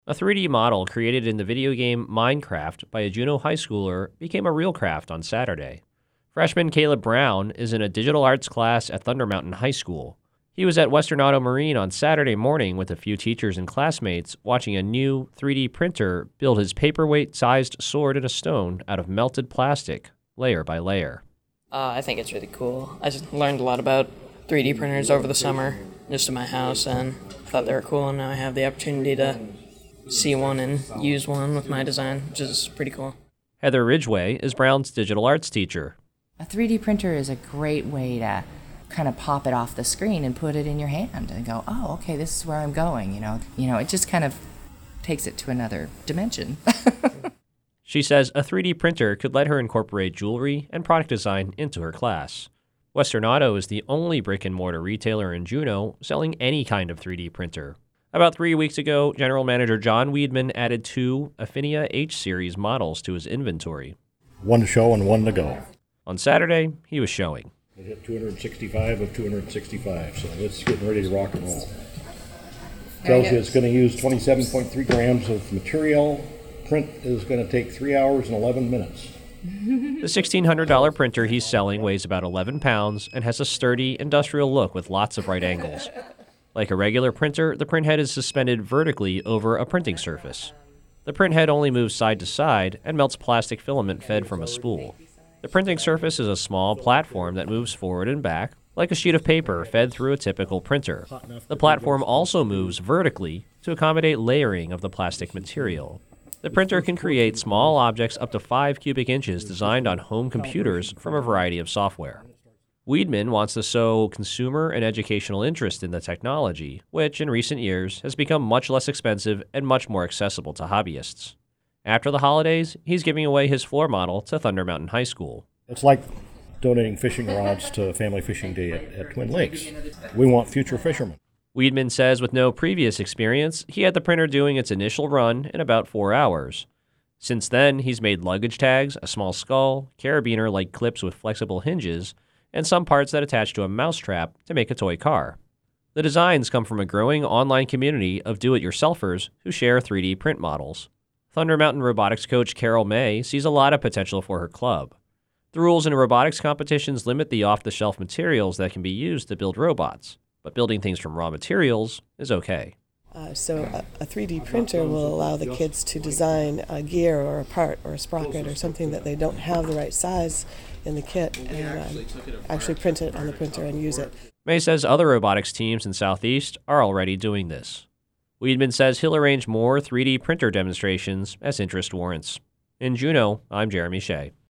A 3D model created in the video game Minecraft by a Juneau high schooler became a real craft on Saturday. Freshman Caleb Brown is in a digital arts class at Thunder Mountain High School. He was at Western Auto Marine on Saturday morning with a few teachers and classmates watching a new 3D printer build his paperweight-sized sword in a stone out of melted plastic, layer by layer. I think it's really cool. I just learned a lot about 3D printers over the summer, just in my house, and thought they were cool, and now I have the opportunity to see one and use one with my design, which is pretty cool. Heather Ridgway is Brown's digital arts teacher. A 3D printer is a great way to kind of pop it off the screen and put it in your hand and go, oh, okay, this is where I'm going, it just kind of takes it to another dimension. She says a 3D printer could let her incorporate jewelry and product design into her class. Western Auto is the only brick-and-mortar retailer in Juneau selling any kind of 3D printer. About 3 weeks ago, General Manager John Weedman added 2 Affinia H-Series models to his inventory. One to show and one to go. On Saturday, he was showing. We hit 265 of 265, so it's getting ready to rock and roll. Tells you it's going to use 27.3 grams of material. Print is going to take 3 hours and 11 minutes. The $1,600 printer he's selling weighs about 11 pounds and has a sturdy, industrial look with lots of right angles. Like a regular printer, the printhead is suspended vertically over a printing surface. The printhead only moves side to side and melts plastic filament fed from a spool. The printing surface is a small platform that moves forward and back, like a sheet of paper fed through a typical printer. The platform also moves vertically to accommodate layering of the plastic material. The printer can create small objects up to 5 cubic inches designed on home computers from a variety of software. Weedman wants to sow consumer and educational interest in the technology, which in recent years has become much less expensive and much more accessible to hobbyists. After the holidays, he's giving away his floor model to Thunder Mountain High School. It's like donating fishing rods to Family Fishing Day at Twin Lakes. We want future fishermen. Weedman says with no previous experience, he had the printer doing its initial run in about 4 hours. Since then, he's made luggage tags, a small skull, carabiner-like clips with flexible hinges, and some parts that attach to a mousetrap to make a toy car. The designs come from a growing online community of do-it-yourselfers who share 3D print models. Thunder Mountain robotics coach Carol May sees a lot of potential for her club. The rules in robotics competitions limit the off-the-shelf materials that can be used to build robots, but building things from raw materials is okay. So a 3D printer will allow the kids to design a gear or a part or a sprocket or something that they don't have the right size in the kit and actually print it on the printer and use it. May says other robotics teams in Southeast are already doing this. Weedman says he'll arrange more 3D printer demonstrations as interest warrants. In Juneau, I'm Jeremy Shea.